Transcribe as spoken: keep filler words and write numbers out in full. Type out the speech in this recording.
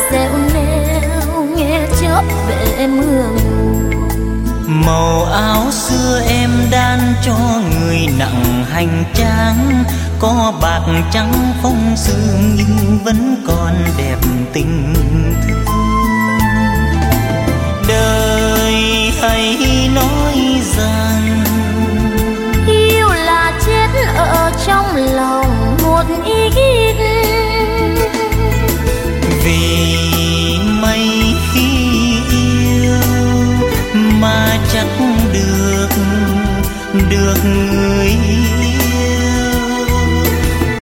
dẻo neo nghe chớp về mưa ngủ. Màu áo xưa em đan cho người nặng hành trang, có bạc trắng phong sương nhưng vẫn còn đẹp tình thương.